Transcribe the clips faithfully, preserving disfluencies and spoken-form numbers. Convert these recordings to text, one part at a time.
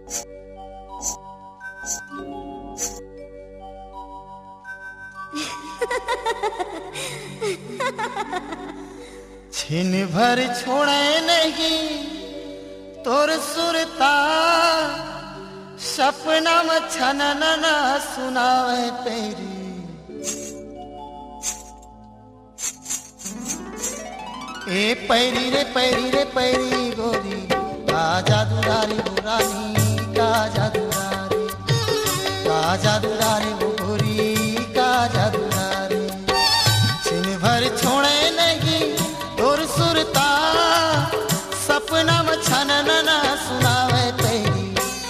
छिन भर छोड़े नहीं तोर सुरता, सपना में छनन न सुनावे तेरी। ए पैरी रे पैरी रे पैरी गोरी, का जादूदारी बुरानी का जादूदारी, का जादूदारी गोरी का जादूदारी। छिन भर छोड़े नहीं तोर सुरता, सपना में छनन न सुनावे तेरी।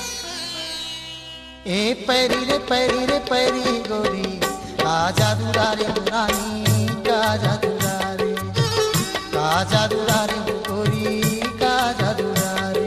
ए पैरी रे पैरी रे पैरी गोरी, का जादूदारी बुरानी का जादूदारी, का जादूदारी गोरी का जादूदारी।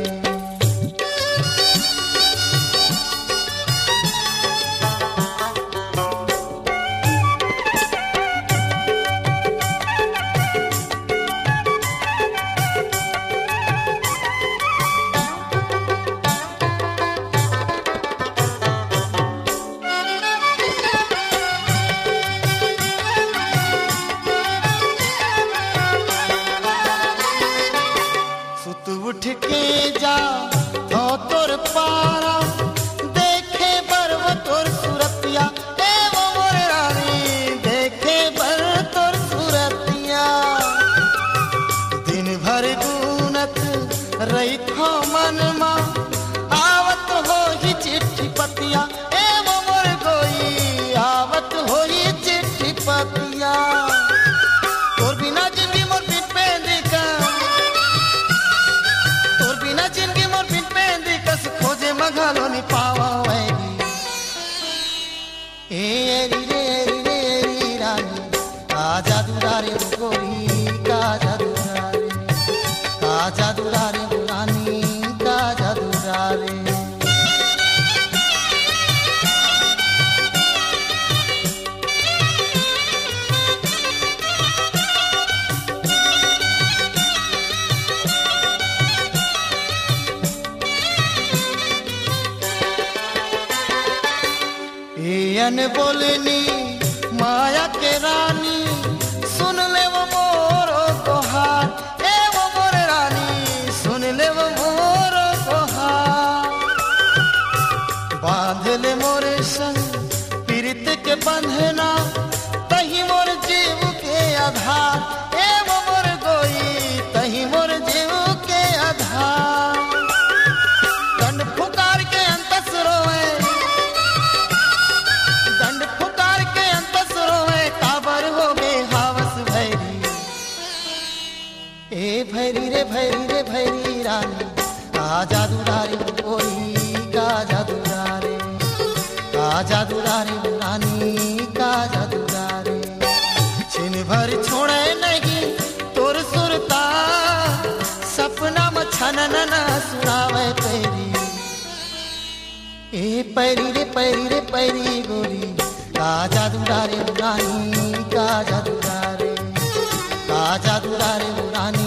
उठ के जा तो तोर पारा, देखे बर वो तोर सूरतिया। ए वो मोर रानी देखे बर तोर सूरतिया। दिन भर गुनत रही थो मन मा, आवत हो ही चिट्ठी पतिया। ए वो मोर गोई आवत हो ही चिट्ठी पतिया। तोर बिना जिंदगी मोर बिन पेंदी का, जिंदगी मोर बिन पेंदी कस खोजे मघालो नि पावा वैगी। ए एरी रे एरी रे एरी रानी, का जादूदारी गोरी का जादूदारी, का जादूदारी रानी का जादूदारी। अन बोलनी माया के रानी, सुन ले वो मोरो कोहार। ए वो मोर रानी सुन ले वो मोरो कोहार। बांध ले मोरे संग पीरित के बंधना, तही मोर जीव के आधार। ए वो मोर गोई तही मोर जीव के आधार। दंड फुकार के अंतस रोए, दंड फुकार के अंतस रोए, काबर हो गए हावस भैरी। ए भैरी रे भैरी रे भैरी रानी, का जादूदारी गोरी का जादूदारी, का जादूदारी रानी का जादूदारी। छिन भर छोड़े नहीं तोर सुरता, सपना में छनन न सुनावे तेरी। ए पैरी रे पैरी रे पैरी गोरी, का जादूदारी रानी का जादूदारी, का जादूदारी रानी